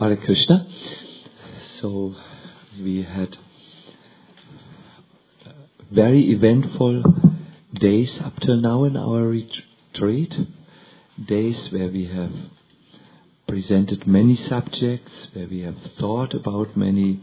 Hare Krishna. So we had very eventful days up till now in our retreat. Days where we have presented many subjects, where we have thought about many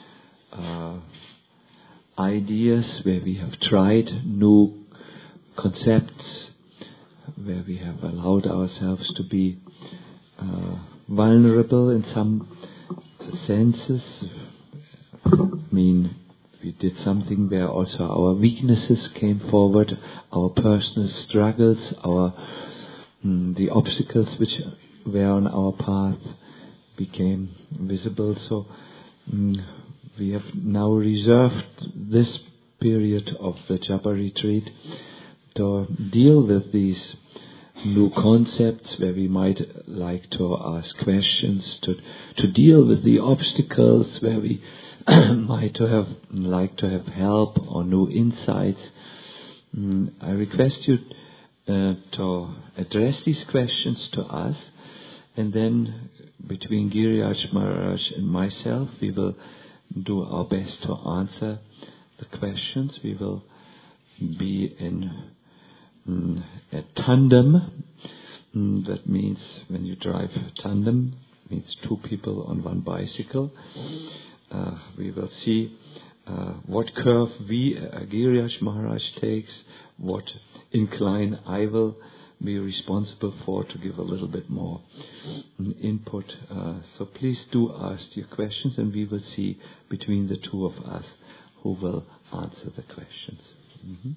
ideas, where we have tried new concepts, where we have allowed ourselves to be vulnerable in some senses. I mean, we did something where also our weaknesses came forward, our personal struggles, the obstacles which were on our path became visible. So we have now reserved this period of the Japa retreat to deal with these new concepts, where we might like to ask questions, to deal with the obstacles, where we might like to have help or new insights. I request you to address these questions to us, and then between Giriraj Maharaj and myself, we will do our best to answer the questions. We will be in a tandem. That means when you drive tandem, means two people on one bicycle. We will see what curve Giriraj Maharaj takes, what incline I will be responsible for to give a little bit more input. So please do ask your questions, and we will see between the two of us who will answer the questions. Mm-hmm.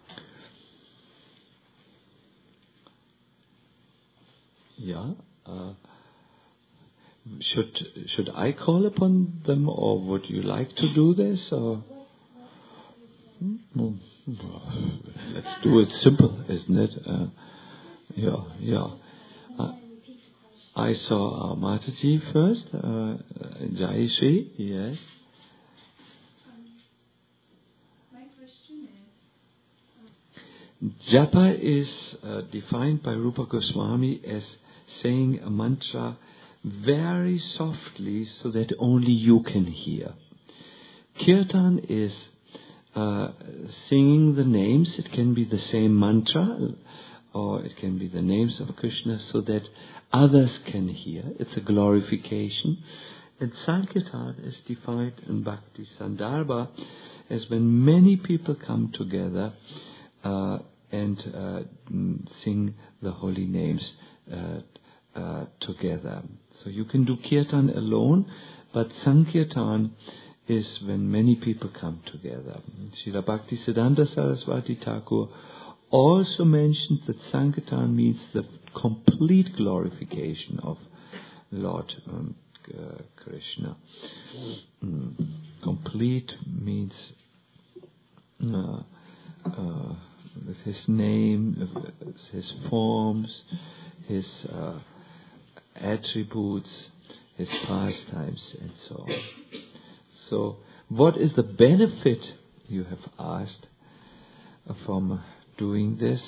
Yeah. Should I call upon them, or would you like to do this? Or let's do it simple, isn't it? Yeah. I saw Mataji first. Jayashree, yes. My question is, Japa is defined by Rupa Goswami as saying a mantra very softly so that only you can hear. Kirtan is singing the names. It can be the same mantra, or it can be the names of Krishna so that others can hear. It's a glorification. And Sankirtan is defined in Bhakti Sandarbha as when many people come together and sing the holy names together. So you can do Kirtan alone, but Sankirtan is when many people come together. Srila Bhaktisiddhanta Saraswati Thakur also mentioned that Sankirtan means the complete glorification of Lord Krishna. Complete means with his name, his forms, his attributes, his pastimes, and so on. So, what is the benefit, you have asked, from doing this,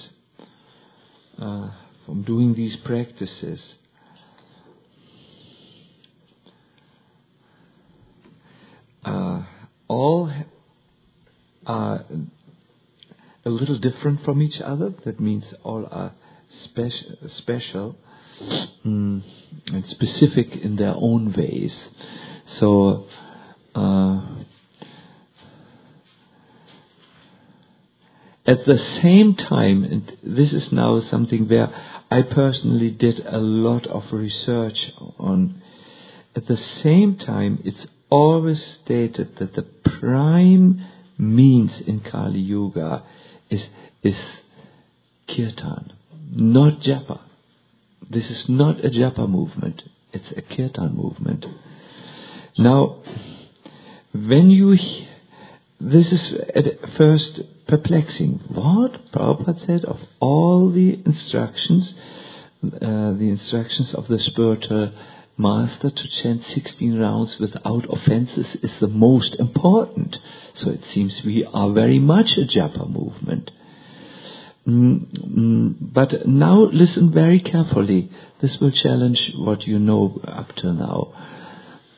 from doing these practices? All are a little different from each other. That means all are special and specific in their own ways. So, at the same time, and this is now something where I personally did a lot of research on, at the same time, it's always stated that the prime means in Kali Yuga is Kirtan, not Japa. This is not a Japa movement, it's a Kirtan movement. Now, when you this is at first perplexing. What? Prabhupada said of all the instructions of the spiritual master to chant 16 rounds without offenses is the most important. So it seems we are very much a Japa movement. But now listen very carefully. This will challenge what you know up till now.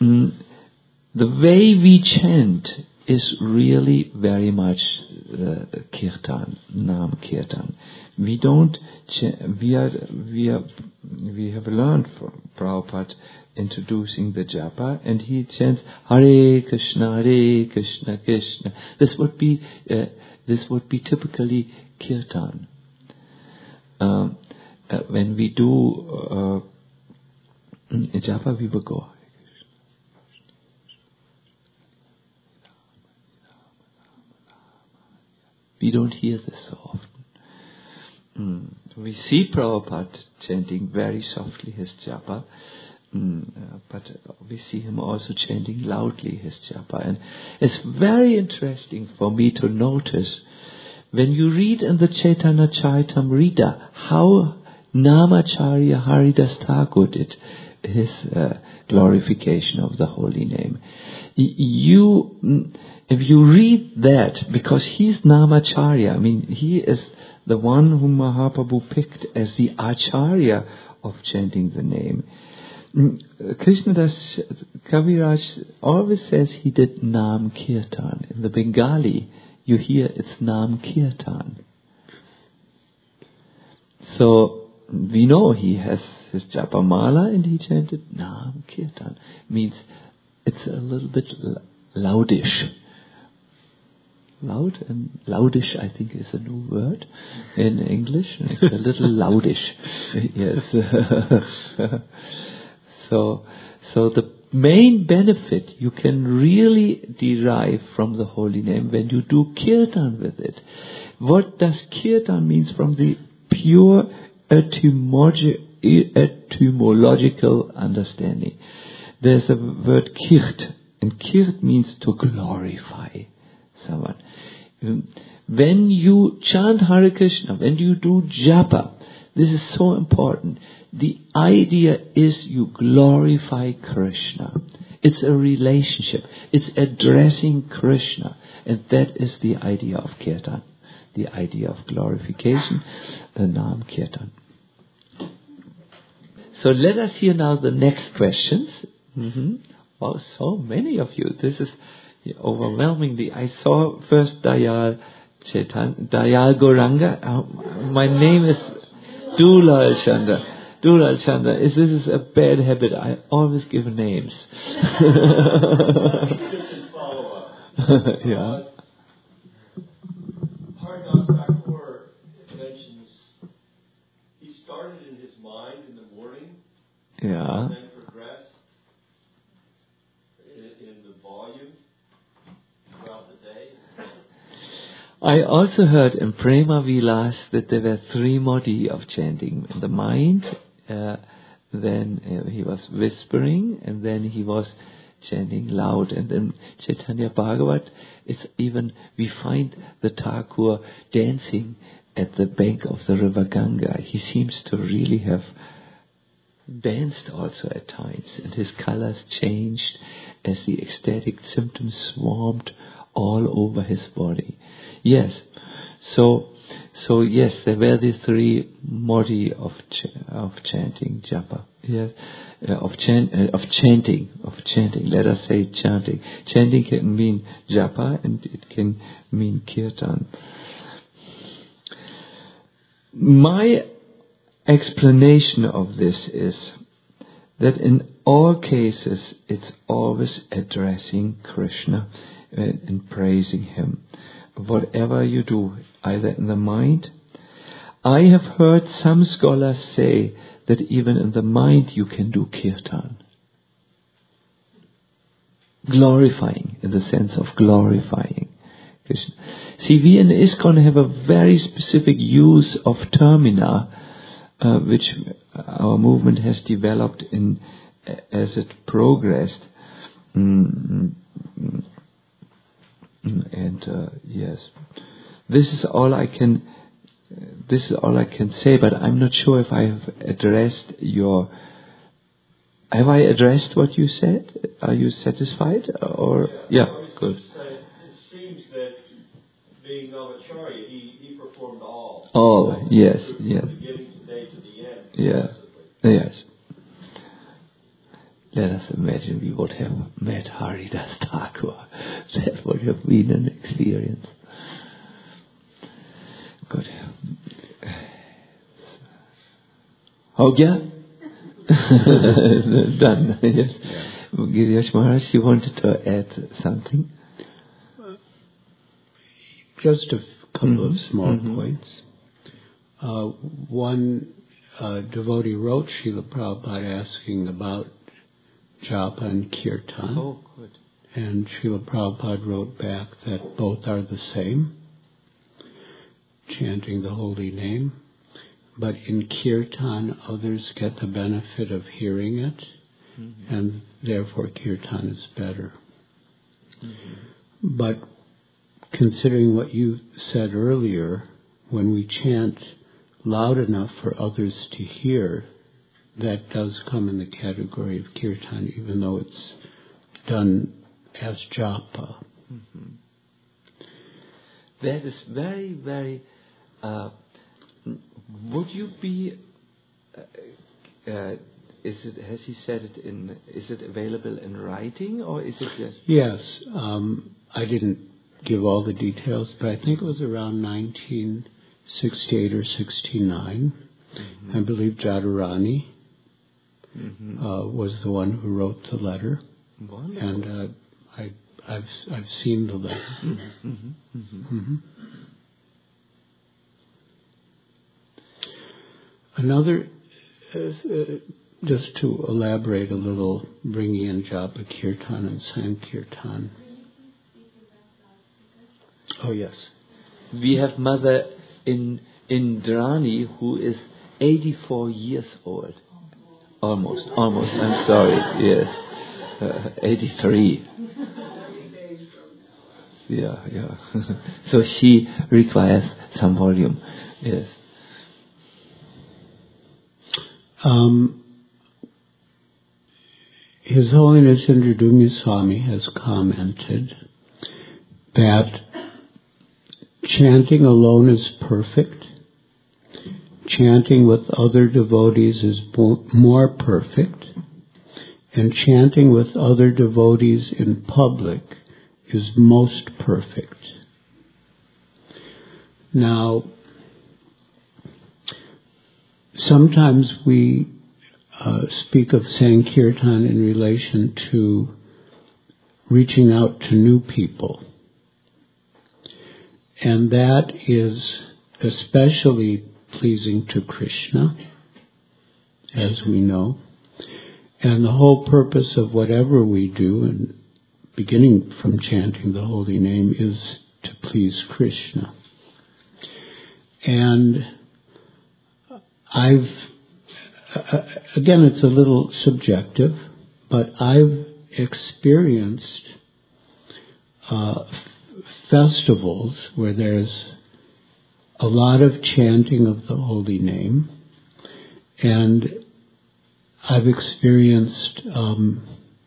the way we chant is really very much kirtan, Nam Kirtan. We don't. We have learned from Prabhupada introducing the japa, and he chants Hare Krishna, Krishna. This would be typically kirtan. When we do japa, we will go. We don't hear this so often. We see Prabhupada chanting very softly his japa, but we see him also chanting loudly his japa. And it's very interesting for me to notice when you read in the Chaitanya Charitamrita how Namacharya Haridas Thakur did his glorification of the holy name. If you read that, because he's Namacharya, I mean, he is the one whom Mahaprabhu picked as the Acharya of chanting the name. Krishnadas Kaviraj always says he did Nam Kirtan. In the Bengali, you hear it's Nam Kirtan. So, we know he has his Japamala and he chanted Nam Kirtan. Means it's a little bit loudish. Loud and loudish, I think, is a new word in English. It's a little loudish. Yes. So the main benefit you can really derive from the holy name when you do kirtan with it. What does kirtan means from the pure etymological understanding? There's a word kirt, and kirt means to glorify someone. When you chant Hare Krishna, when you do japa, this is so important. The idea is you glorify Krishna. It's a relationship. It's addressing Krishna. And that is the idea of kirtan. The idea of glorification, the Nam Kirtan. So let us hear now the next questions. Wow, so many of you. This is overwhelmingly. I saw first Dayal Goranga. My name is Dulal Chandra. Dulal Chandra. This is a bad habit. I always give names. Yeah. Haridas Thakur mentions he started in his mind in the morning. Yeah. And then progressed in the volume throughout the day. I also heard in Prema Vilas that there were 3 modi of chanting. In the mind, then he was whispering, and then he was chanting loud. And then Chaitanya Bhagavat, it's even, we find the Thakur dancing at the bank of the river Ganga. He seems to really have danced also at times, and his colors changed as the ecstatic symptoms swarmed all over his body. Yes, so yes, there were the 3 modi of chanting japa. Yes, of chanting. Let us say chanting. Chanting can mean japa and it can mean kirtan. My explanation of this is that in all cases it's always addressing Krishna and praising Him. Whatever you do, either in the mind. I have heard some scholars say that even in the mind you can do kirtan. Glorifying, in the sense of glorifying Krishna. See, we in ISKCON have a very specific use of termina, which our movement has developed as it progressed. Yes, this is all I can say. But I'm not sure if I have addressed your. Have I addressed what you said? Are you satisfied? Or yeah, good. It seems that being Namacharya, he performed all. All, yes, yes. From the beginning to the end. Yeah, yes. Let us imagine we would have met Haridas Thakur. That would have been an experience. Good. हो गया? Done. Yes. Girish Maharaj, you wanted to add something? Just a couple of small points. One devotee wrote Srila Prabhupada asking about japa and kirtan. Oh, good. And Srila Prabhupada wrote back that both are the same, chanting the holy name. But in kirtan, others get the benefit of hearing it, and therefore kirtan is better. But considering what you said earlier, when we chant loud enough for others to hear, that does come in the category of kirtan, even though it's done as japa. That is very, very... would you be... is it available in writing, or is it just... Yes, I didn't give all the details, but I think it was around 1968 or 69. I believe Jadurani was the one who wrote the letter. Wonderful. And I've seen the letter. Another, just to elaborate a little, bringing in Japa Kirtan and Sankirtan. Oh yes. We have mother in Dhrani who is 84 years old. Almost. I'm sorry. Yes. 83. Yeah. So she requires some volume. Yes. His Holiness Indradumya Swami has commented that chanting alone is perfect. Chanting with other devotees is more perfect. And chanting with other devotees in public is most perfect. Now, sometimes we speak of Sankirtan in relation to reaching out to new people. And that is especially pleasing to Krishna, as we know. And the whole purpose of whatever we do, and beginning from chanting the holy name, is to please Krishna. And again, it's a little subjective, but I've experienced festivals where there's a lot of chanting of the holy name, and I've experienced, some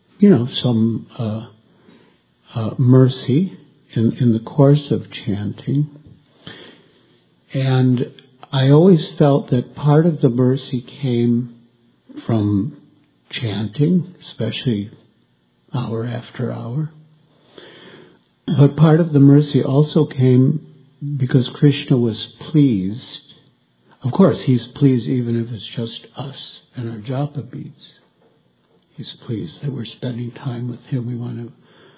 mercy in the course of chanting, and I always felt that part of the mercy came from chanting, especially hour after hour. But part of the mercy also came because Krishna was pleased. Of course, He's pleased even if it's just us and our japa beads. He's pleased that we're spending time with Him. We want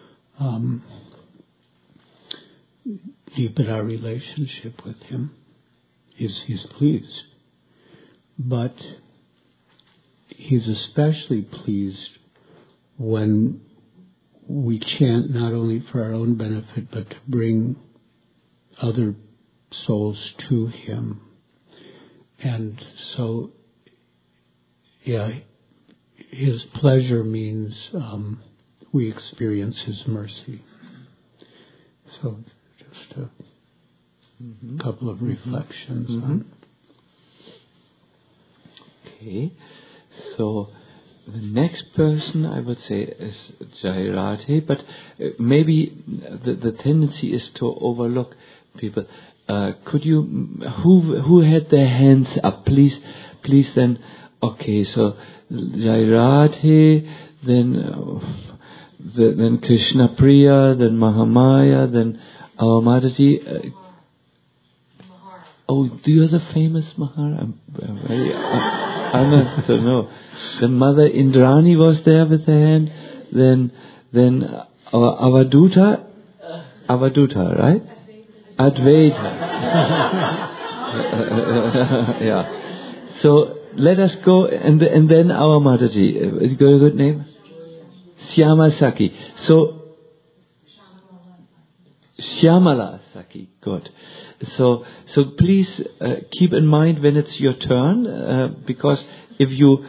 to deepen our relationship with Him. He's pleased. But He's especially pleased when we chant not only for our own benefit, but to bring other souls to Him. And so, His pleasure means we experience His mercy. So just a couple of reflections on. Okay, so the next person I would say is Jairati, but maybe the tendency is to overlook people. Could you, who had their hands up? Please then. Okay, so Jairati, then Krishna Priya, then Mahamaya, then our Mataji. Oh, do you have the famous Mahara? I'm very honored to know. The mother Indrani was there with her hand. Then our Avaduta, right? Advaita. Yeah. So let us go, and then our Mataji. Is it a good name? Syama Saki. So Shyamala Saki, good. So please keep in mind when it's your turn, because if you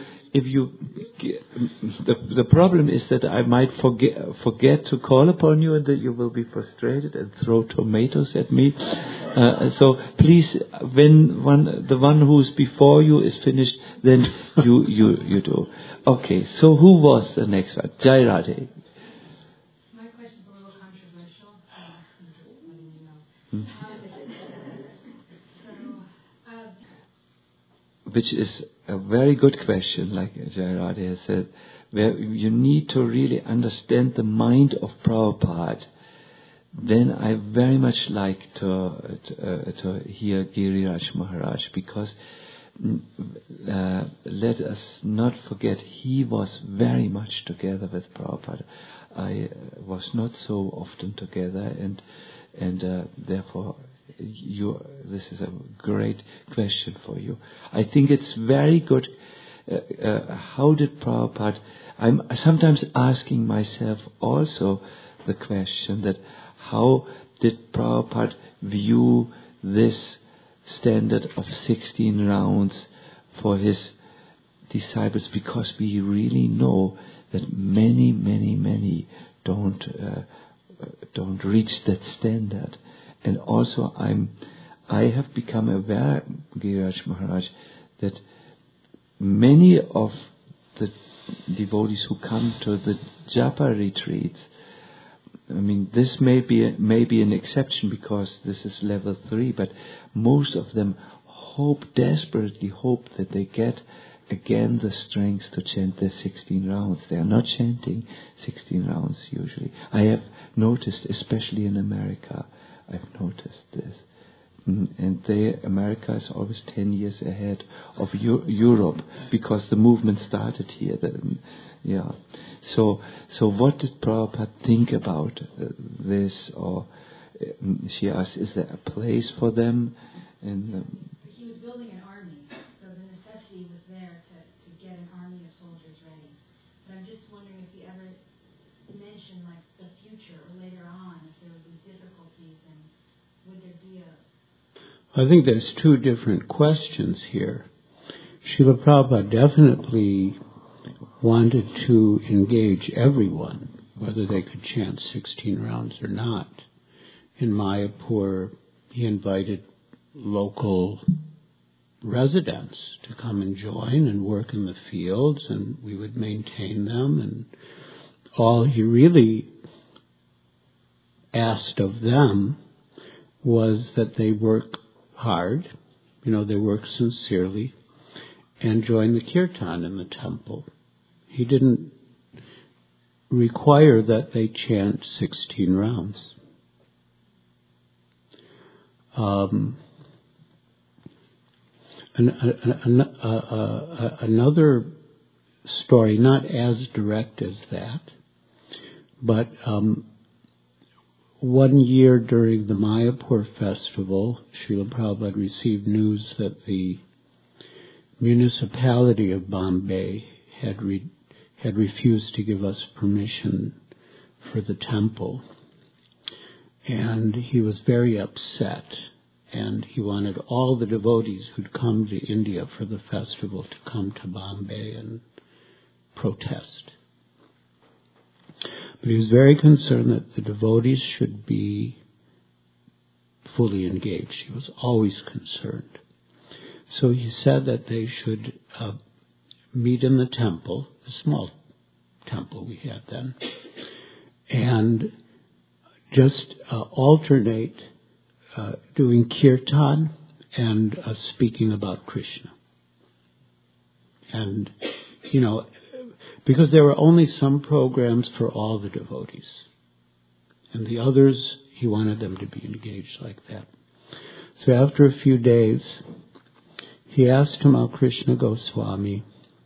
the problem is that I might forget to call upon you, and that you will be frustrated and throw tomatoes at me. So please, when the one who's before you is finished, then you do. Okay. So who was the next one? Jai Radhe. My question's a little controversial. Which is a very good question, like Jai Radhe has said, where you need to really understand the mind of Prabhupada. Then I very much like to hear Giriraj Maharaj, because let us not forget he was very much together with Prabhupada. I was not so often together, and therefore this is a great question for you. I think it's very good. How did Prabhupada? I'm sometimes asking myself also the question that how did Prabhupada view this standard of 16 rounds for his disciples? Because we really know that many don't reach that standard. And also I have become aware, Giriraj Maharaj, that many of the devotees who come to the japa retreats, I mean, this may be an exception because this is level 3, but most of them desperately hope that they get again the strength to chant their 16 rounds. They are not chanting 16 rounds usually. I have noticed, especially in America, I've noticed this. And America is always 10 years ahead of Europe, because the movement started here. Yeah. So what did Prabhupada think about this? Or she asked, is there a place for them? And he was building an army, so the necessity was there to get an army of soldiers ready. But I'm just wondering if he ever mentioned like the future or later on, if there would be difficulties, and would there be I think there's two different questions here. Srila Prabhupada definitely wanted to engage everyone, whether they could chant 16 rounds or not. In Mayapur, he invited local residents to come and join and work in the fields, and we would maintain them. And all he really asked of them was that they work hard, they work sincerely, and join the kirtan in the temple. He didn't require that they chant 16 rounds. Another story, not as direct as that, but one year during the Mayapur festival, Srila Prabhupada received news that the municipality of Bombay had refused to give us permission for the temple. And he was very upset, and he wanted all the devotees who'd come to India for the festival to come to Bombay and protest. But he was very concerned that the devotees should be fully engaged. He was always concerned. So he said that they should meet in the temple, a small temple we had then, and just alternate doing kirtan and speaking about Krishna. And, because there were only some programs for all the devotees. And the others, he wanted them to be engaged like that. So after a few days, he asked Tamal Krishna Goswami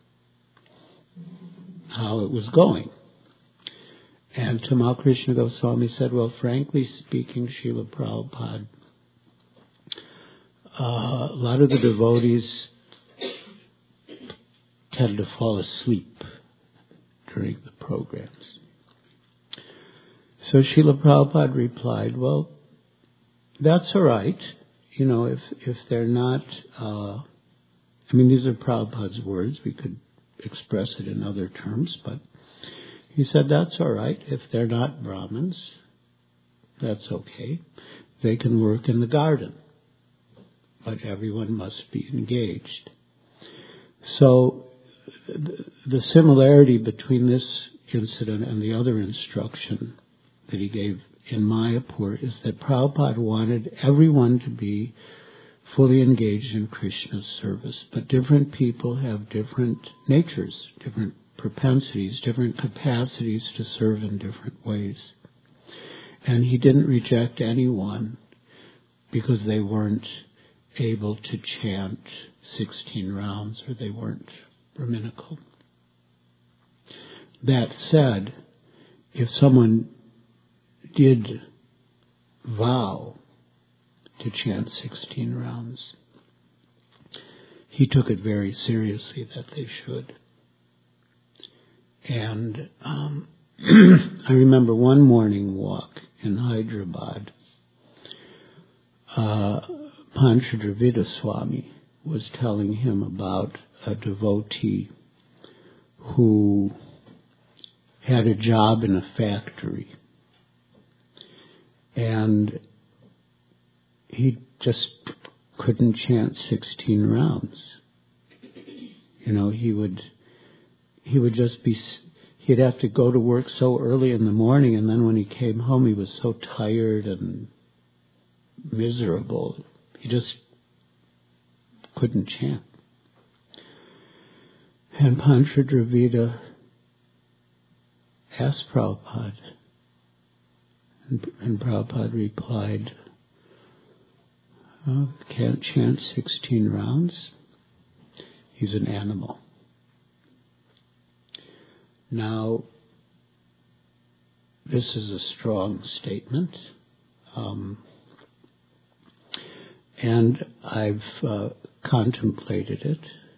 how it was going. And Tamal Krishna Goswami said, well, frankly speaking, Srila Prabhupada, a lot of the devotees tend to fall asleep during the programs. So Srila Prabhupada replied, well, that's all right. You know, if they're not, these are Prabhupada's words. We could express it in other terms, but he said that's all right. If they're not Brahmins, that's okay. They can work in the garden, but everyone must be engaged. So the similarity between this incident and the other instruction that he gave in Mayapur is that Prabhupada wanted everyone to be fully engaged in Krishna's service, but different people have different natures, different propensities, different capacities to serve in different ways. And he didn't reject anyone because they weren't able to chant 16 rounds or they weren't Brahminical. That said, if someone did vow to chant 16 rounds, he took it very seriously that they should. And I remember one morning walk in Hyderabad, Pancha Dravida Swami was telling him about a devotee who had a job in a factory. And he just couldn't chant 16 rounds. You know, he would just be, he'd have to go to work so early in the morning, and then when he came home, he was so tired and miserable. He just couldn't chant. And Pancha Dravida asked Prabhupada, and Prabhupada replied, oh, can't chant 16 rounds? He's an animal. Now, this is a strong statement, and I've contemplated it,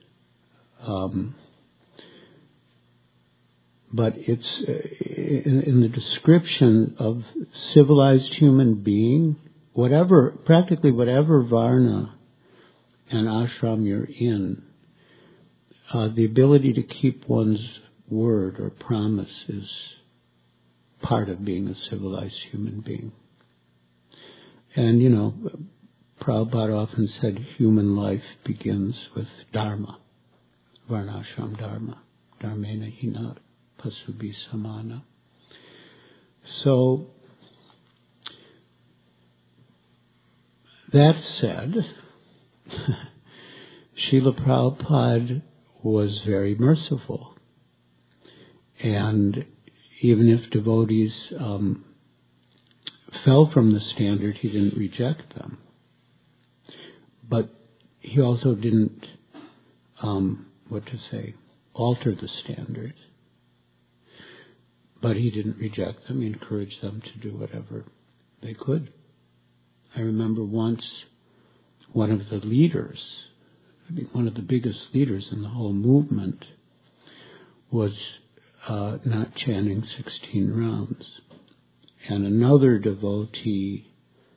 but it's in the description of civilized human being, practically whatever varna and ashram you're in, the ability to keep one's word or promise is part of being a civilized human being. And, you know, Prabhupada often said human life begins with dharma, varnashram dharma, dharmena hina pasubhi samana. So, that said, Srila Prabhupada was very merciful. And even if devotees fell from the standard, he didn't reject them. But he also didn't, alter the standard. But he didn't reject them. He encouraged them to do whatever they could. I remember once one of the leaders, one of the biggest leaders in the whole movement, was not chanting 16 rounds. And another devotee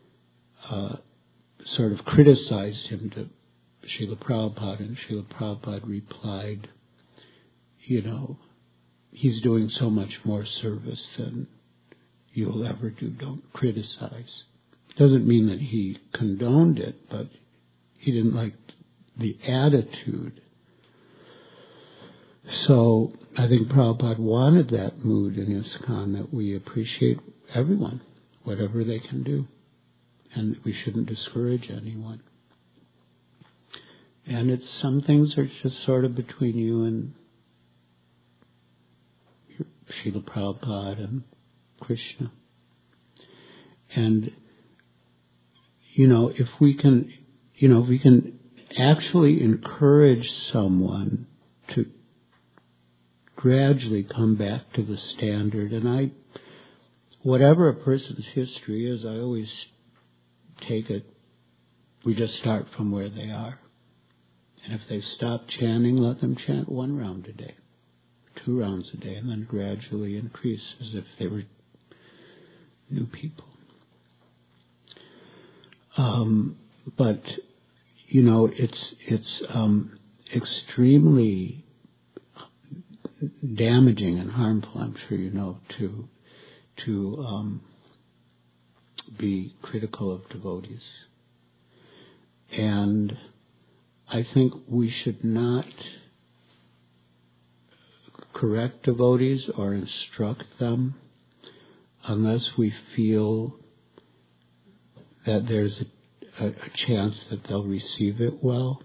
sort of criticized him to Srila Prabhupada, and Srila Prabhupada replied, you know, he's doing so much more service than you'll ever do. Don't criticize. Doesn't mean that he condoned it, but he didn't like the attitude. So I think Prabhupada wanted that mood in ISKCON, that we appreciate everyone, whatever they can do, and we shouldn't discourage anyone. And some things are just sort of between you and Srila Prabhupada and Krishna. And, if we can actually encourage someone to gradually come back to the standard, and whatever a person's history is, I always take it, we just start from where they are. And if they've stopped chanting, let them chant 1 round a day, 2 rounds a day, and then gradually increase as if they were new people. But it's extremely damaging and harmful, I'm sure you know, to be critical of devotees. And I think we should not correct devotees or instruct them unless we feel that there's a chance that they'll receive it well.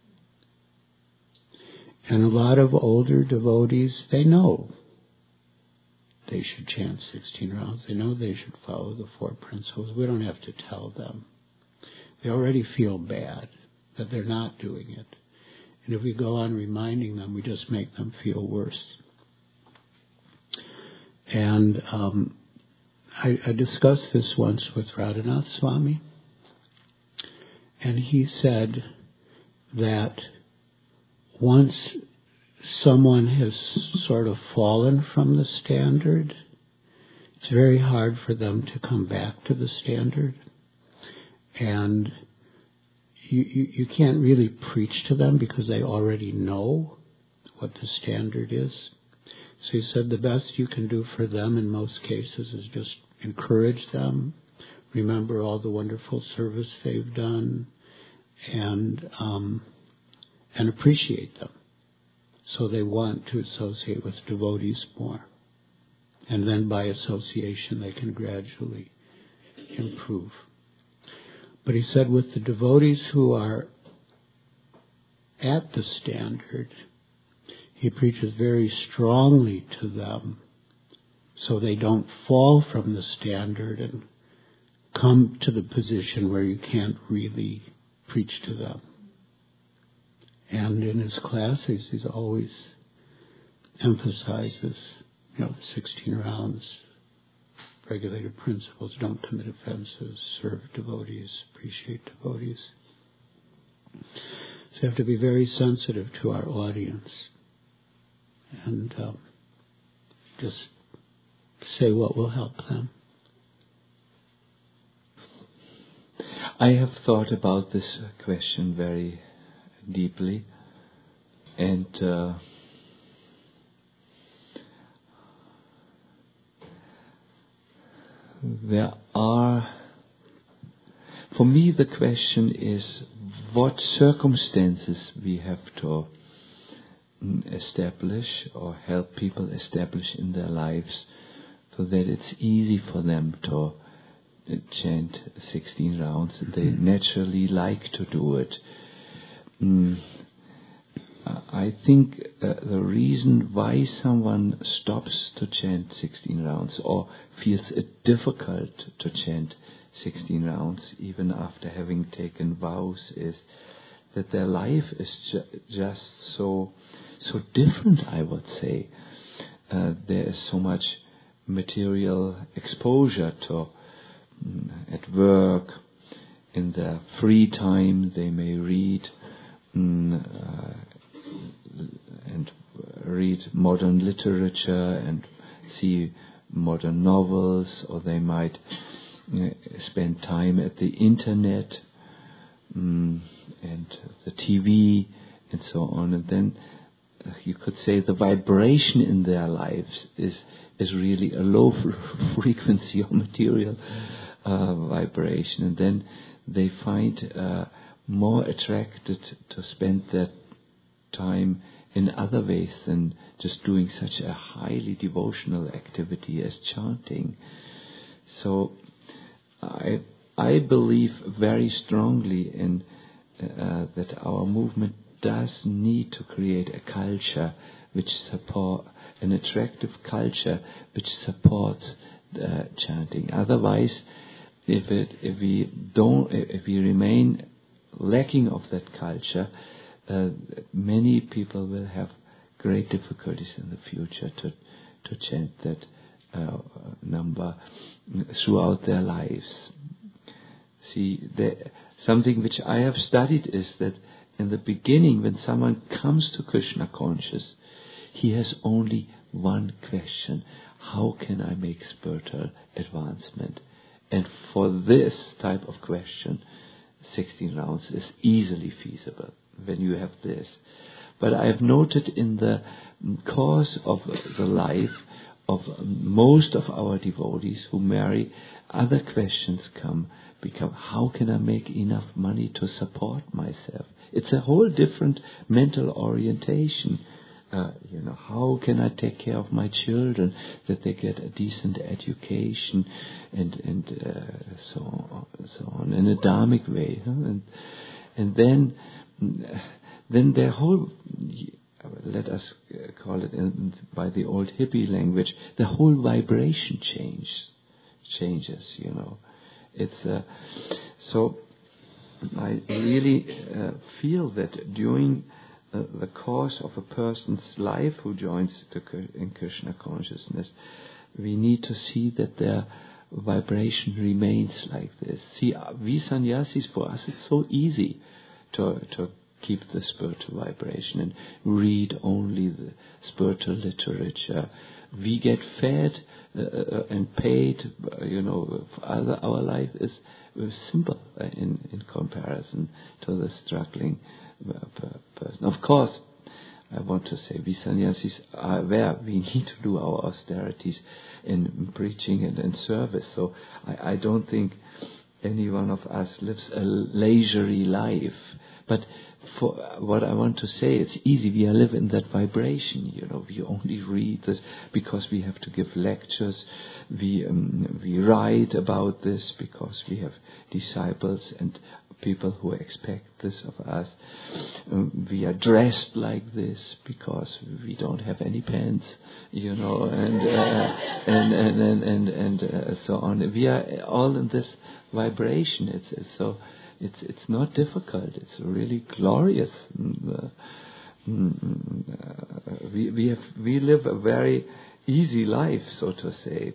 And a lot of older devotees, they know they should chant 16 rounds. They know they should follow the 4 principles. We don't have to tell them. They already feel bad that they're not doing it. And if we go on reminding them, we just make them feel worse. And I discussed this once with Radhanath Swami, and he said that once someone has sort of fallen from the standard, it's very hard for them to come back to the standard. And you can't really preach to them because they already know what the standard is. So he said the best you can do for them in most cases is just encourage them, remember all the wonderful service they've done, and appreciate them. So they want to associate with devotees more. And then by association they can gradually improve. But he said with the devotees who are at the standard, he preaches very strongly to them so they don't fall from the standard and come to the position where you can't really preach to them. And in his classes, he's always emphasizes, the 16 rounds, regulated principles, don't commit offenses, serve devotees, appreciate devotees. So you have to be very sensitive to our audience and just say what will help them. I have thought about this question very deeply, and for me the question is what circumstances we have to establish or help people establish in their lives so that it's easy for them to chant 16 rounds. They naturally like to do it. I think the reason why someone stops to chant 16 rounds or feels it difficult to chant 16 rounds even after having taken vows is that their life is just so different, I would say. There is so much material exposure to at work. In their free time they may read and read modern literature and see modern novels, or they might spend time at the internet and the TV and so on. And then you could say the vibration in their lives is really a low frequency or material vibration, and then they find more attracted to spend that time in other ways than just doing such a highly devotional activity as chanting. So I believe very strongly in that our movement does need to create a culture which an attractive culture which supports chanting. Otherwise, if we remain lacking of that culture, many people will have great difficulties in the future to chant that number throughout their lives. See, something which I have studied is that in the beginning, when someone comes to Krishna conscious, he has only one question: how can I make spiritual advancement? And for this type of question, 16 rounds is easily feasible when you have this. But I have noted in the course of the life of most of our devotees who marry, other questions become, how can I make enough money to support myself? It's a whole different mental orientation. How can I take care of my children, that they get a decent education and so on in a dharmic way, and then their whole, let us call it by the old hippie language, the whole vibration changes. It's so I really feel that during the course of a person's life who joins in Krishna consciousness, we need to see that their vibration remains like this. See, we sannyasis, for us it's so easy to keep the spiritual vibration and read only the spiritual literature. We get fed and paid, our life is simple in comparison to the struggling person. Of course, I want to say we sannyasis are aware we need to do our austerities in preaching and in service. So I don't think any one of us lives a leisurely life. But for what I want to say, it's easy. We live in that vibration. We only read this because we have to give lectures. We write about this because we have disciples and people who expect this of us. We are dressed like this because we don't have any pants, and so on. We are all in this vibration. It's not difficult. It's really glorious. We live a very easy life, so to say.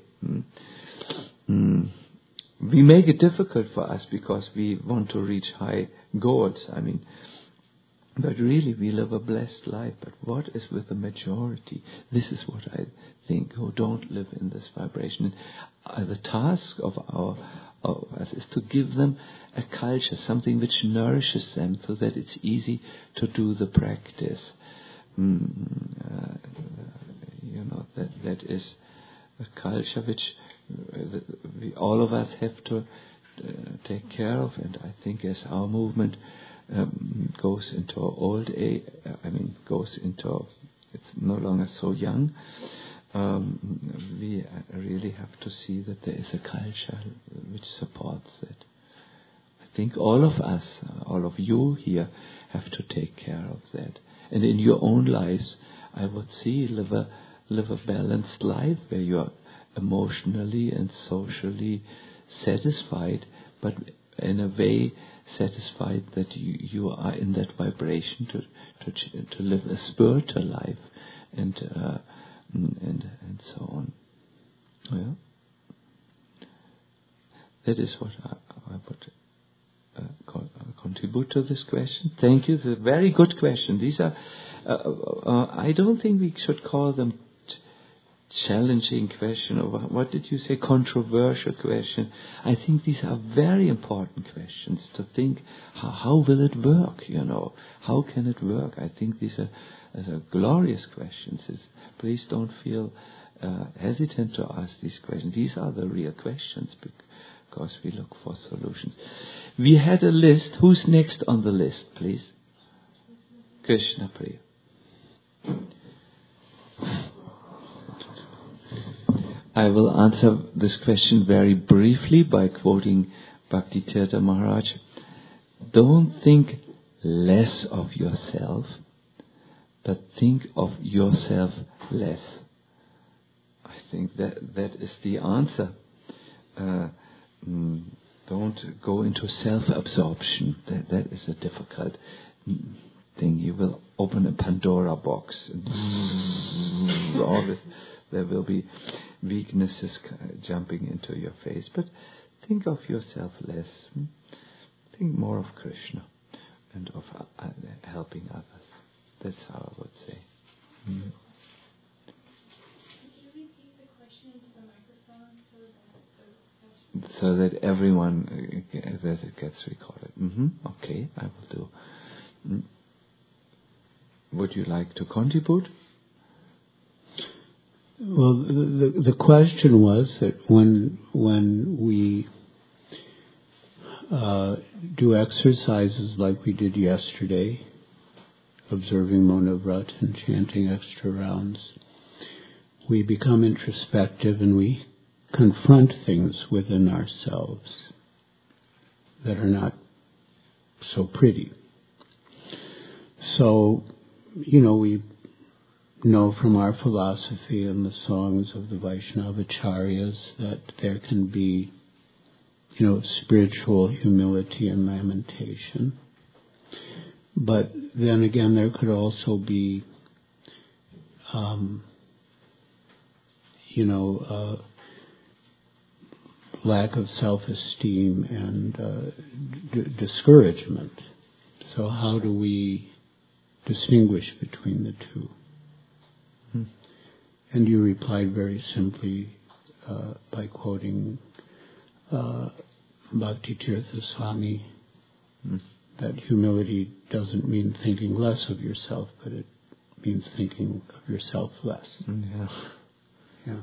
We make it difficult for us because we want to reach high goals. But really we live a blessed life. But what is with the majority? This is what I think, who don't live in this vibration. The task of us is to give them a culture, something which nourishes them, so that it's easy to do the practice. That is a culture which all of us have to take care of. And I think as our movement goes into old age, it's no longer so young, we really have to see that there is a culture which supports it. I think all of us, all of you here, have to take care of that. And in your own lives, I would see live a balanced life where you are emotionally and socially satisfied, but in a way satisfied that you are in that vibration to live a spiritual life and so on. Yeah. That is what I would contribute to this question. Thank you. It's a very good question. These are, I don't think we should call them challenging question, or what did you say, controversial question. I think these are very important questions to think, how will it work, how can it work? I think these are glorious questions. Please don't feel hesitant to ask these questions. These are the real questions because we look for solutions. We had a list. Who's next on the list, please? Krishna Priya. I will answer this question very briefly by quoting Bhakti Tirtha Maharaj. Don't think less of yourself, but think of yourself less. think that is the answer. Don't go into self-absorption. That is a difficult thing. You will open a Pandora box. And all this, there will be weaknesses jumping into your face. But think of yourself less. Think more of Krishna and of helping others. That's how I would say. Could you repeat the question into the microphone so that everyone that it gets recorded? Okay, I will do. Would you like to contribute? Well, the question was that when we do exercises like we did yesterday, observing Monavrat and chanting extra rounds, we become introspective and we confront things within ourselves that are not so pretty. So, we know from our philosophy and the songs of the Vaishnavacharyas that there can be, spiritual humility and lamentation. But then again, there could also be, lack of self-esteem and discouragement. So how do we distinguish between the two? And you replied very simply by quoting Bhakti-tirtha Swami, that humility doesn't mean thinking less of yourself, but it means thinking of yourself less. Yeah.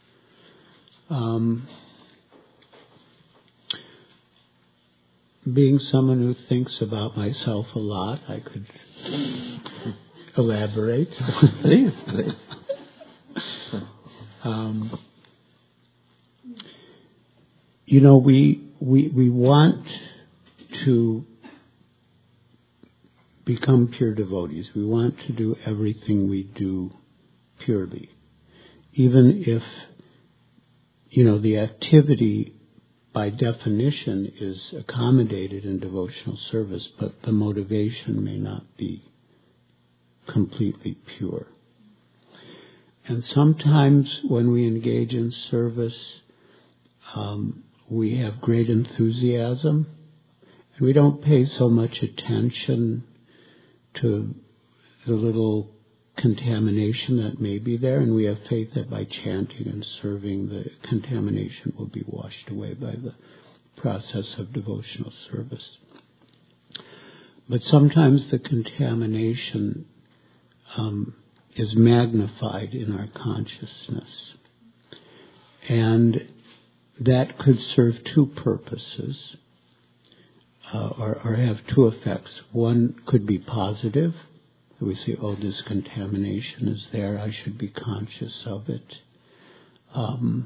Being someone who thinks about myself a lot, I could elaborate. Please. We want to become pure devotees. We want to do everything we do purely. Even if, the activity by definition is accommodated in devotional service, but the motivation may not be completely pure. And sometimes when we engage in service, we have great enthusiasm, and we don't pay so much attention to the little contamination that may be there, and we have faith that by chanting and serving, the contamination will be washed away by the process of devotional service. But sometimes the contamination is magnified in our consciousness, and that could serve two purposes, or have two effects. One could be positive. We say, this contamination is there, I should be conscious of it. I'm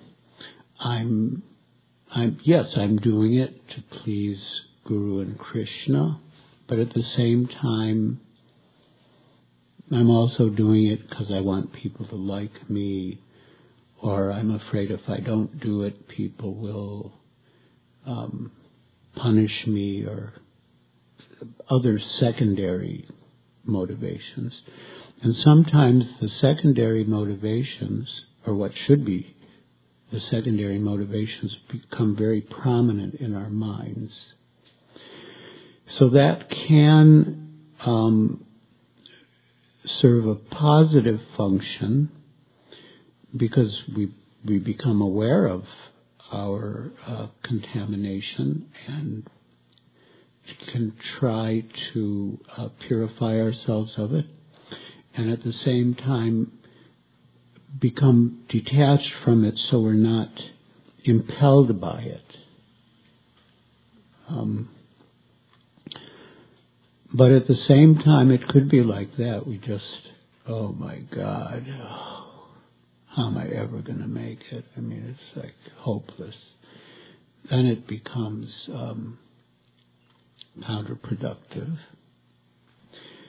doing it to please Guru and Krishna, but at the same time, I'm also doing it because I want people to like me, or I'm afraid if I don't do it, people will punish me, or other secondary motivations. And sometimes the secondary motivations, or what should be the secondary motivations, become very prominent in our minds. So that can serve a positive function, because we become aware of our contamination and can try to purify ourselves of it, and at the same time become detached from it so we're not impelled by it. But at the same time, it could be like that. We just, oh my God, how am I ever going to make it? I mean, it's like hopeless. Then it becomes counterproductive.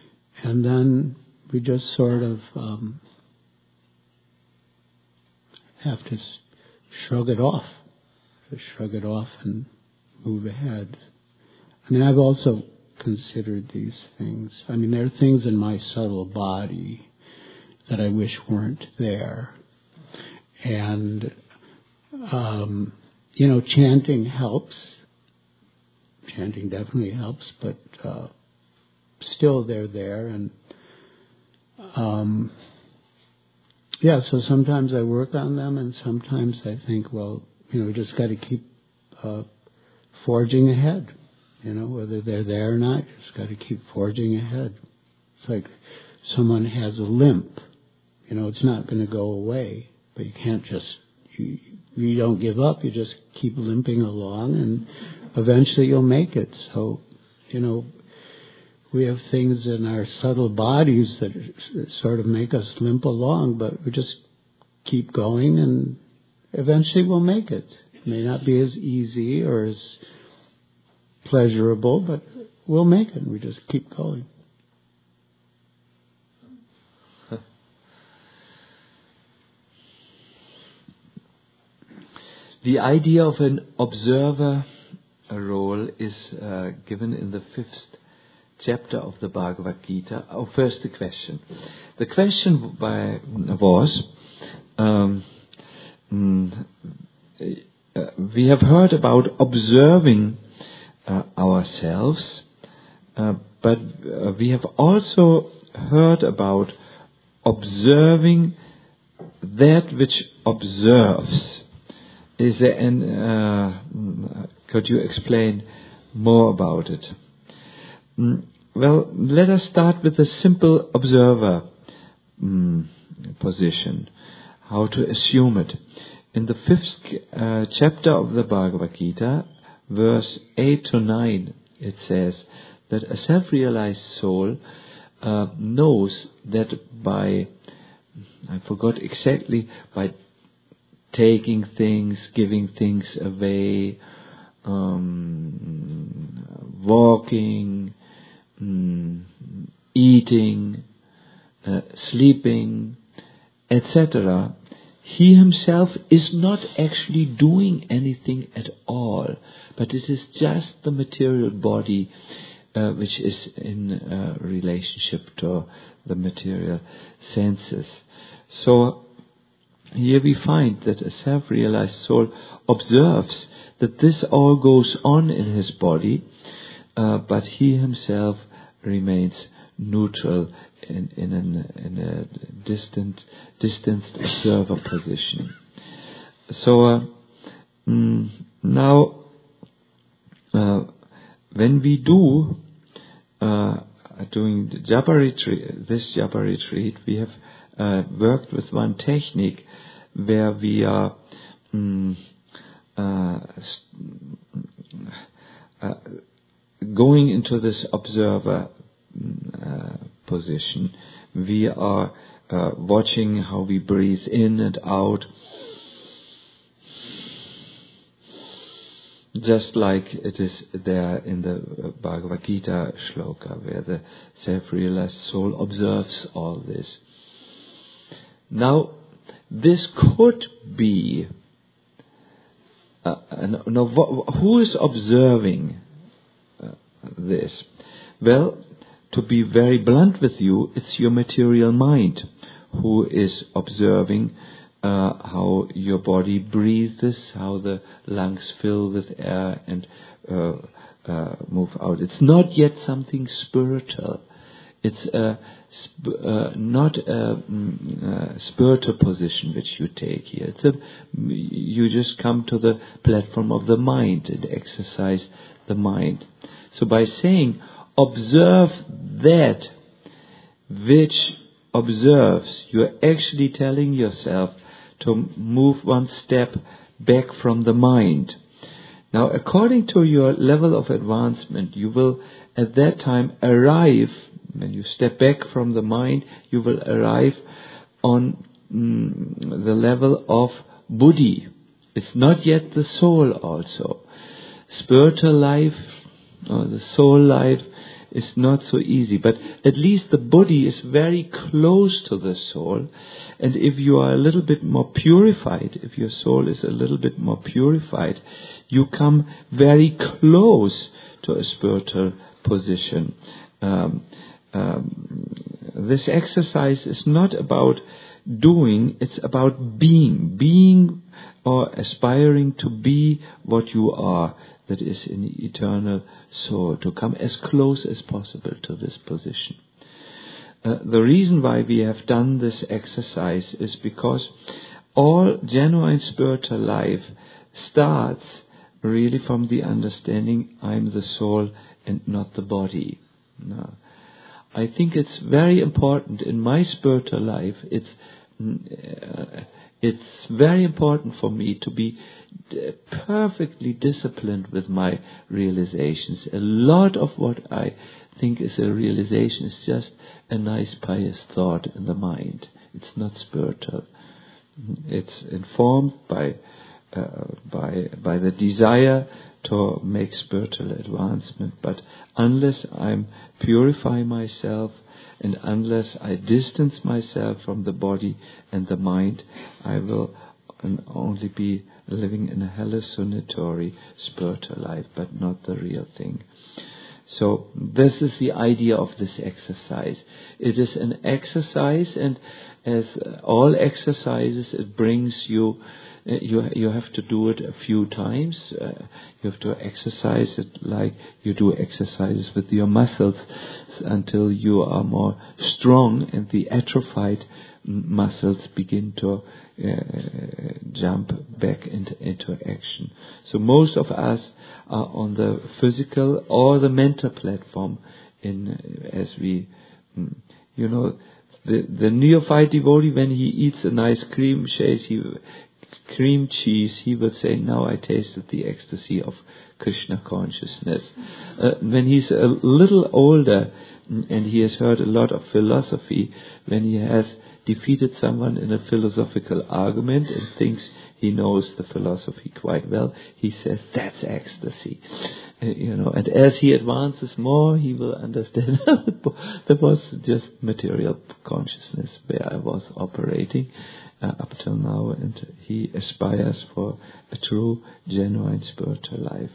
And then we just sort of have to shrug it off. Just shrug it off and move ahead. I mean, I've also considered these things. I mean, there are things in my subtle body that I wish weren't there. And, chanting helps. Chanting definitely helps, but still they're there. And, so sometimes I work on them, and sometimes I think, we just got to keep forging ahead. Whether they're there or not, just got to keep forging ahead. It's like someone has a limp. It's not going to go away, but you can't just, you don't give up, you just keep limping along, and eventually you'll make it. So, we have things in our subtle bodies that sort of make us limp along, but we just keep going, and eventually we'll make it. It may not be as easy or as pleasurable, but we'll make it. We just keep going. The idea of an observer role is given in the 5th chapter of the Bhagavad Gita. First the question. The question was, we have heard about observing ourselves, but we have also heard about observing that which observes. Is there could you explain more about it? Well, let us start with the simple observer position, how to assume it. In the 5th chapter of the Bhagavad Gita, verse 8 to 9, it says that a self-realized soul knows that by, I forgot exactly, by taking things, giving things away, walking, eating, sleeping, etc., he himself is not actually doing anything at all, but it is just the material body which is in relationship to the material senses. So here we find that a self-realized soul observes that this all goes on in his body, but he himself remains neutral in a distanced observer position. So now, when we do doing the Japa retreat, we have worked with one technique where we are going into this observer position. We are watching how we breathe in and out, just like it is there in the Bhagavad Gita shloka, where the self-realized soul observes all this. Now, this could be, who is observing this? Well, to be very blunt with you, it's your material mind who is observing how your body breathes, how the lungs fill with air and move out. It's not yet something spiritual. It's not a spiritual position which you take here. You just come to the platform of the mind and exercise the mind. So by saying, observe that which observes, you're actually telling yourself to move one step back from the mind. Now, according to your level of advancement, you will at that time arrive, when you step back from the mind, you will arrive on the level of buddhi. It's not yet the soul also. Spiritual life, or the soul life, is not so easy. But at least the body is very close to the soul. And if you are a little bit more purified, if your soul is a little bit more purified, you come very close to a spiritual position. This exercise is not about doing, it's about being or aspiring to be what you are, that is in the eternal soul, to come as close as possible to this position. The reason why we have done this exercise is because all genuine spiritual life starts really from the understanding I'm the soul and not the body. No. I think it's very important in my spiritual life. It's very important for me to be perfectly disciplined with my realizations. A lot of what I think is a realization is just a nice pious thought in the mind. It's not spiritual. It's informed by the desire to make spiritual advancement. But unless I'm purifying myself, and unless I distance myself from the body and the mind, I will only be living in a hallucinatory spiritual life, but not the real thing. So this is the idea of this exercise. It is an exercise, and as all exercises, it brings you. You have to do it a few times. You have to exercise it like you do exercises with your muscles until you are more strong, and the atrophied muscles begin to jump back into action. So most of us are on the physical or the mental platform as we, the neophyte devotee, when he eats a nice cream cheese, he would say, now I tasted the ecstasy of Krishna consciousness. When he's a little older and he has heard a lot of philosophy, when he has defeated someone in a philosophical argument and thinks he knows the philosophy quite well, he says, that's ecstasy. And as he advances more, he will understand that was just material consciousness where I was operating up till now, and he aspires for a true, genuine spiritual life.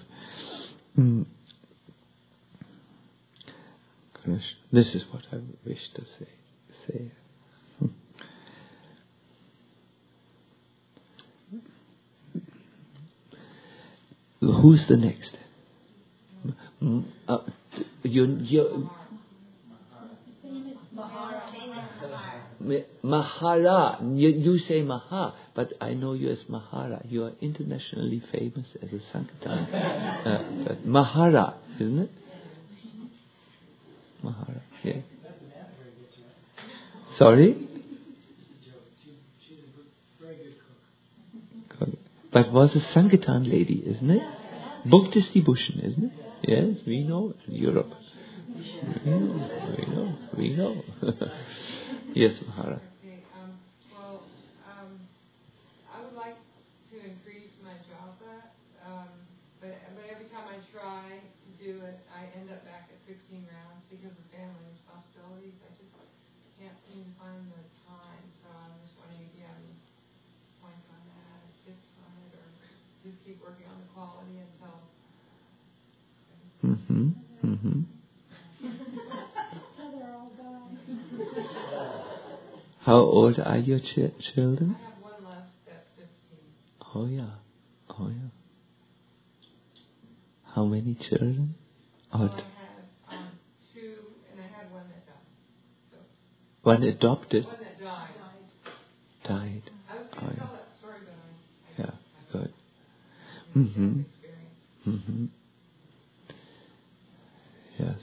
This is what I wish to say. Who's the next? Mahara. You say Maha, but I know you as Mahara. You are internationally famous as a Sankirtan. But Mahara, isn't it? Mahara, yeah. Sorry? But was a Sankirtan lady, isn't it? Bhakti-Bhushan, isn't it? Yes, we know in Europe. We know. Yes, Mahara. I would like to increase my japa, but every time I try to do it, I end up back at 16 rounds because of family responsibilities. I just can't seem to find the time, so I'm just wondering if you have any points on that, tips on it, or just keep working on the quality until. How old are your children? I have one left that's 15. Oh yeah. How many children? I have 2, and I had one that died. So. One adopted? One that died. Died. I was going to tell that story, but yeah, good. Experience. Yes.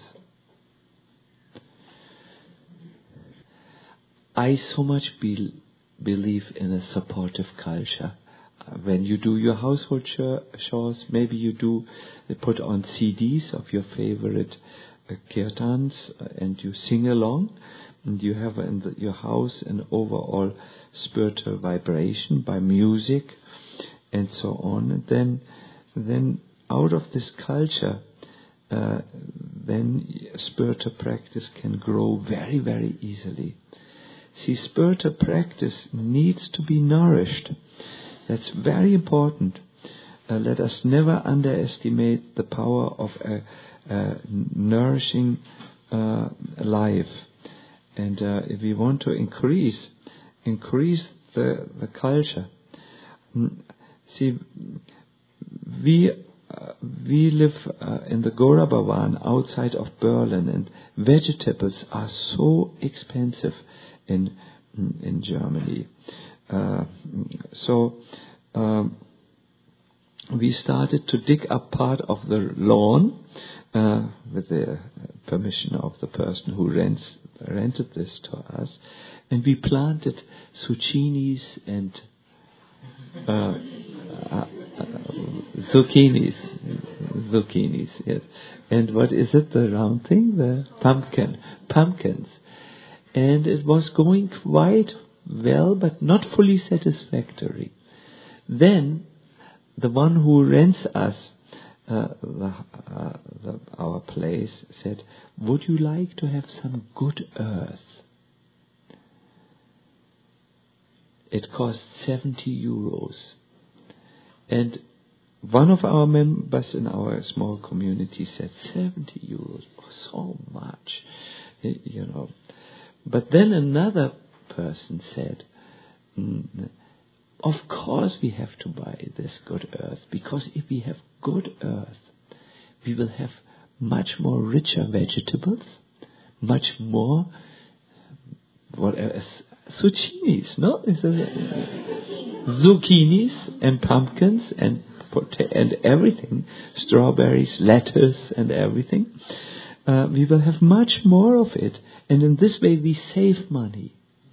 I so much believe in a supportive culture. When you do your household chores, maybe you put on CDs of your favorite kirtans and you sing along, and you have in your house an overall spiritual vibration by music and so on. And then out of this culture, then spiritual practice can grow very, very easily. See, spiritual practice needs to be nourished. That's very important. Let us never underestimate the power of a nourishing life. And if we want to increase the culture. See, we live in the Gora Bhavan outside of Berlin, and vegetables are so expensive in Germany. So we started to dig up part of the lawn with the permission of the person who rented this to us, and we planted zucchinis and zucchinis, yes. And what is it? The round thing, the pumpkins. And it was going quite well, but not fully satisfactory. Then the one who rents us our place said, "Would you like to have some good earth?" It cost 70 euros. And one of our members in our small community said, 70 euros, so much, you know. But then another person said, of course we have to buy this good earth, because if we have good earth, we will have much more richer vegetables, much more zucchinis, no? Zucchinis and pumpkins and everything, strawberries, lettuce and everything. We will have much more of it, and in this way we save money.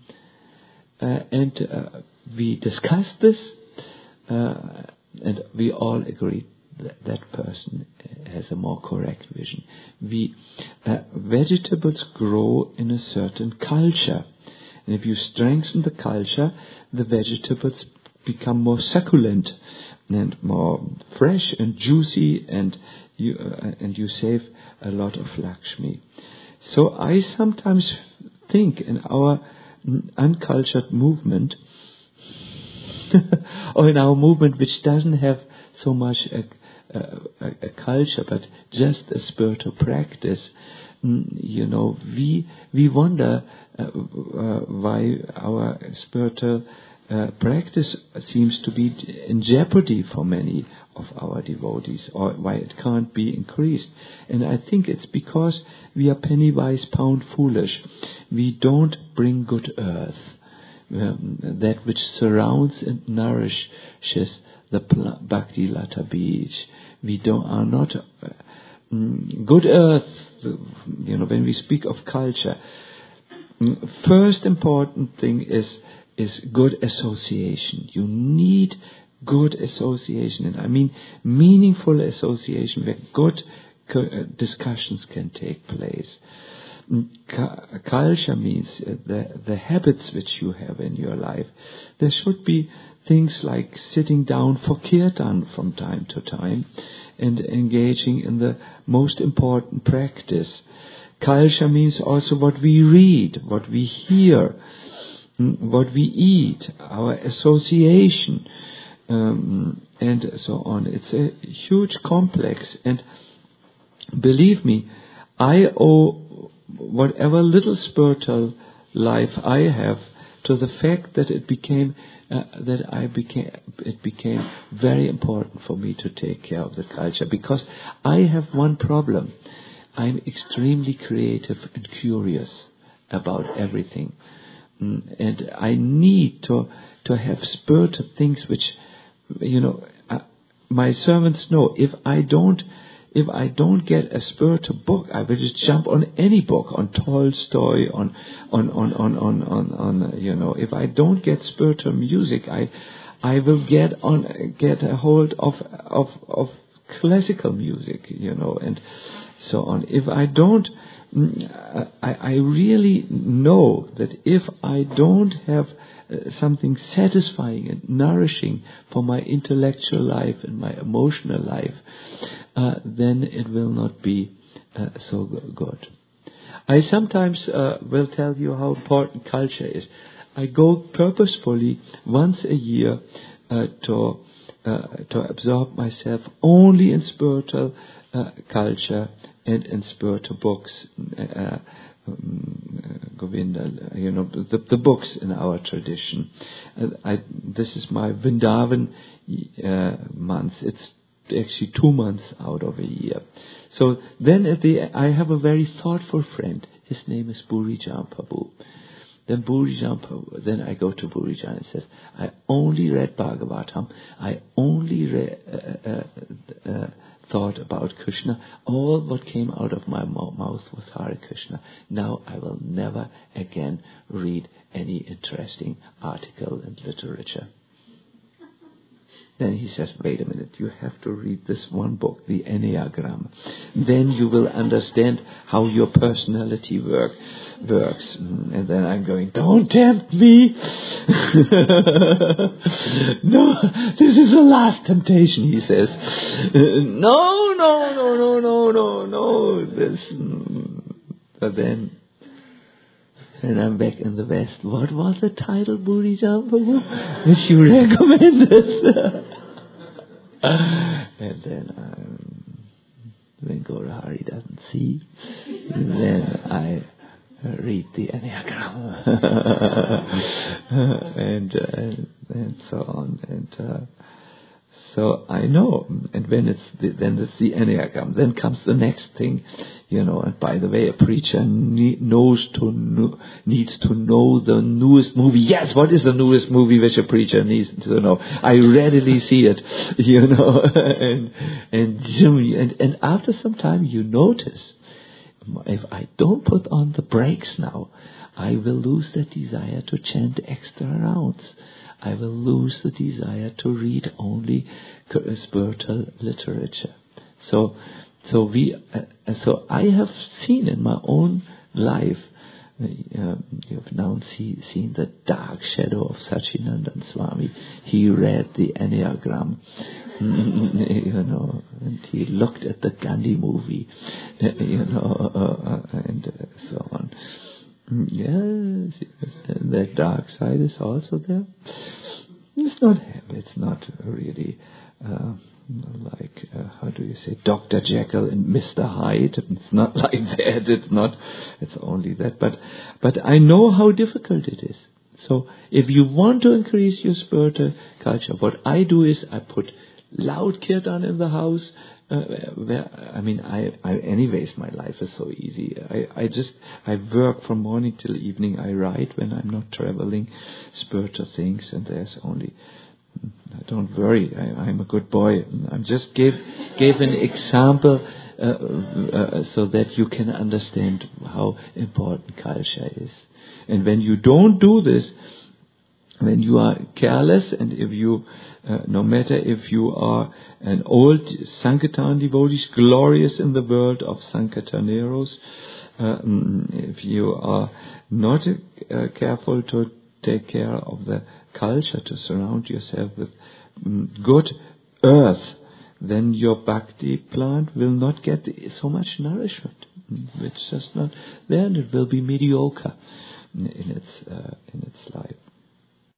And we discussed this, and we all agreed that person has a more correct vision. Vegetables grow in a certain culture. And if you strengthen the culture, the vegetables become more succulent and more fresh and juicy, and you save a lot of Lakshmi. So I sometimes think in our uncultured movement, or in our movement which doesn't have so much a culture, but just a spiritual practice, you know, we wonder why our spiritual practice seems to be in jeopardy for many of our devotees, or why it can't be increased. And I think it's because we are penny wise, pound foolish. We don't bring good earth, that which surrounds and nourishes the Bhakti Lata beach. We are not good earth. You know, when we speak of culture, first important thing is good association. You need good association, and I mean meaningful association where good discussions can take place. Culture means the habits which you have in your life. There should be things like sitting down for kirtan from time to time and engaging in the most important practice. Culture means also what we read, what we hear, what we eat, our association, and so on. It's a huge complex, and believe me, I owe whatever little spiritual life I have to the fact that it became very important for me to take care of the culture, because I have one problem. I'm extremely creative and curious about everything, and I need to have spiritual things which, you know, my servants know. If I don't get a spiritual book, I will just jump on any book, on Tolstoy, on you know. If I don't get spiritual music, I will get a hold of classical music, you know, and so on. If I don't, I really know that if I don't have something satisfying and nourishing for my intellectual life and my emotional life, then it will not be so good. I sometimes will tell you how important culture is. I go purposefully once a year to absorb myself only in spiritual culture and in spiritual books. Govinda, the books in our tradition. This is my Vrindavan month. It's actually 2 months out of a year. So then I have a very thoughtful friend. His name is Burijan Prabhu. Then I go to Burijan and says, I only read Bhagavatam. I only thought about Krishna. All what came out of my mouth was Hare Krishna. Now I will never again read any interesting article in literature. Then he says, wait a minute, you have to read this one book, the Enneagram. Then you will understand how your personality works. And then I'm going, don't tempt me. No, this is the last temptation, he says. No. But then I'm back in the West. What was the title, Burijan Prabhu, which you recommended? And then when Gaurahari doesn't see, then I read the Enneagram and so on. And so I know. And when it's the Enneagram, then comes the next thing, And by the way, a preacher needs to know the newest movie. Yes, what is the newest movie which a preacher needs to know? I readily see it, and after some time you notice, if I don't put on the brakes now, I will lose the desire to chant extra rounds. I will lose the desire to read only spiritual literature. So I have seen in my own life, you have now seen the dark shadow of Sachinandan Swami. He read the Enneagram, and he looked at the Gandhi movie, and so on. Yes, and that dark side is also there. It's not really like how do you say, Dr. Jekyll and Mr. Hyde. It's not like that. It's only that. But I know how difficult it is. So if you want to increase your spiritual culture, what I do is I put loud kirtan in the house. Anyways, my life is so easy. I work from morning till evening. I write when I'm not traveling, spiritual things, and there's only. Don't worry, I'm a good boy. I just gave an example so that you can understand how important culture is. And when you don't do this, when you are careless, and if you, no matter if you are an old Sankirtan devotee, glorious in the world of Sankirtaneros, if you are not careful to take care of the culture, to surround yourself with good earth, then your bhakti plant will not get so much nourishment. It's just not there, and it will be mediocre in its life.